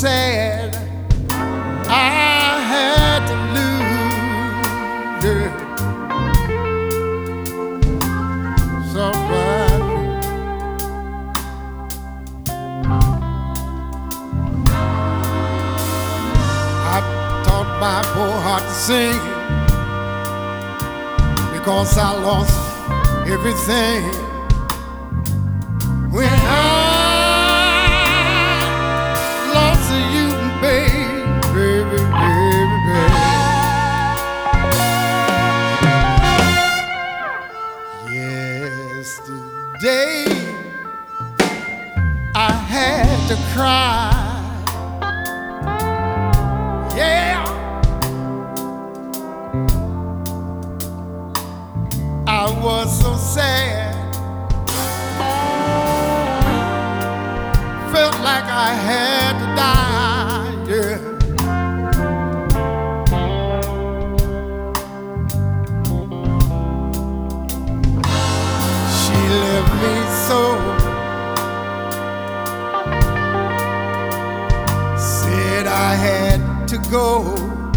sad. I had to lose her. Somebody. I taught my poor heart to sing because I lost everything when I lost you, baby, baby, baby. Yesterday I had to cry. Yeah, I was so sad. Felt like I had to die, yeah. She left me so. Said I had to go.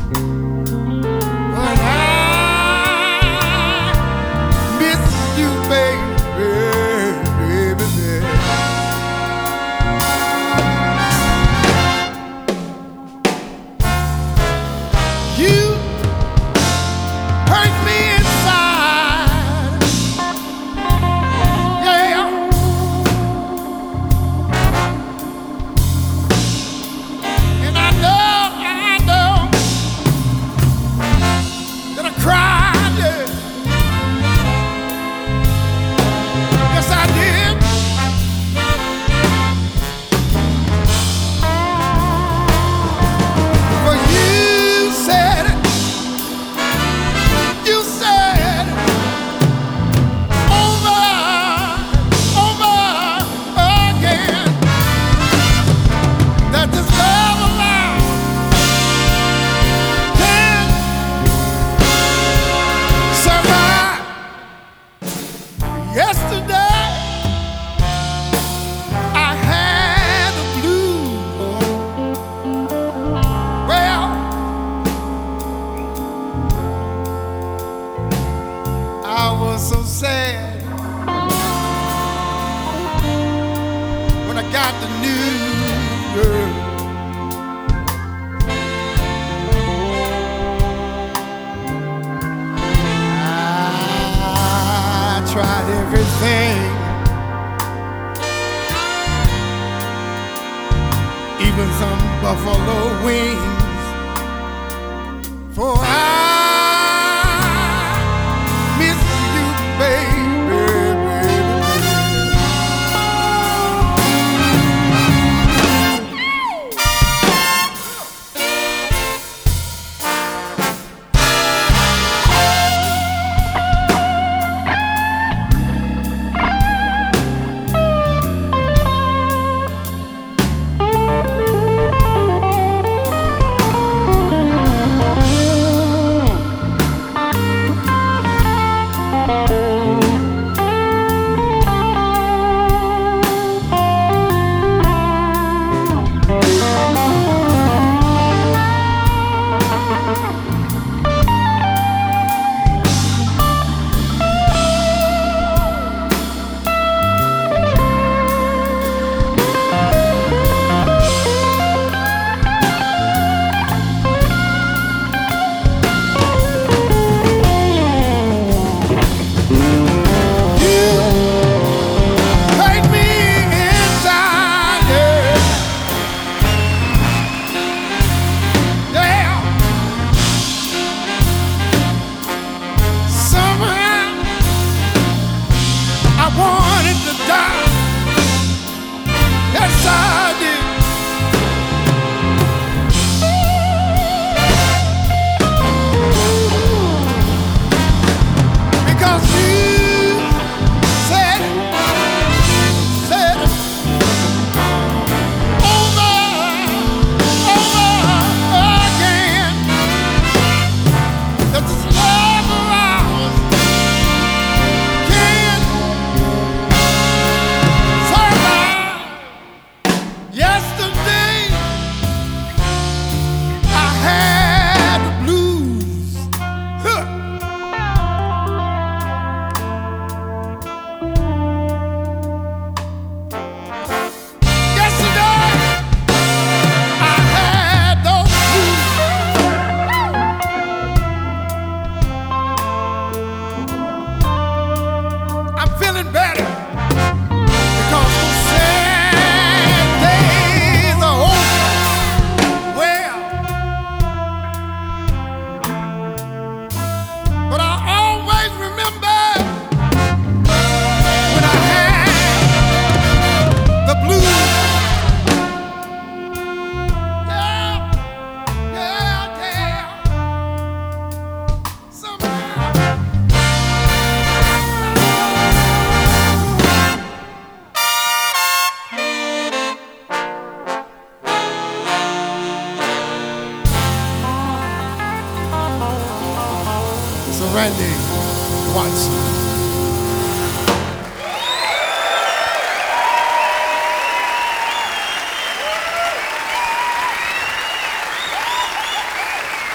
But I miss you, baby, baby, baby. You hurt me inside, yeah. And I know that I cried, yeah. Yes, I did. For you said it. You said over, over again that this love of mine can survive. Yesterday I had the blues. Well, I was so sad when I got the news, girl. I tried everything, even some buffalo wings, for I miss you, baby, baby, Randy Watson.